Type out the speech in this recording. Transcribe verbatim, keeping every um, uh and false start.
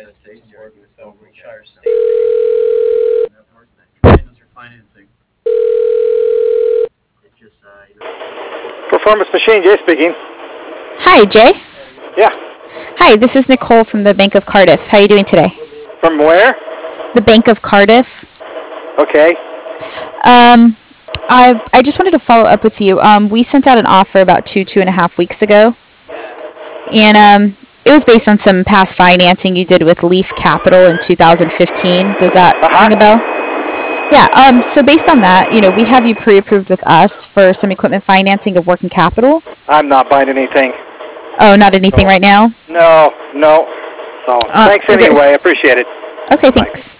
guy that takes care of you, so we'll try our state network that handles your financing. It just, uh, you know. Performance Machine, Jay speaking. Hi, Jay. Yeah. Hi, this is Nicole from the Bank of Cardiff. How are you doing today? From where? The Bank of Cardiff. Okay. Um, I I just wanted to follow up with you. Um, we sent out an offer about two two and a half weeks ago, and um, it was based on some past financing you did with Leaf Capital in two thousand fifteen. Does that Uh-huh. ring a bell? Yeah. Um. So based on that, you know, we have you pre-approved with us for some equipment financing of working capital. I'm not buying anything. Oh, not anything No. right now. No, no. So Uh, thanks okay. anyway. I appreciate it. Okay. Bye. Thanks.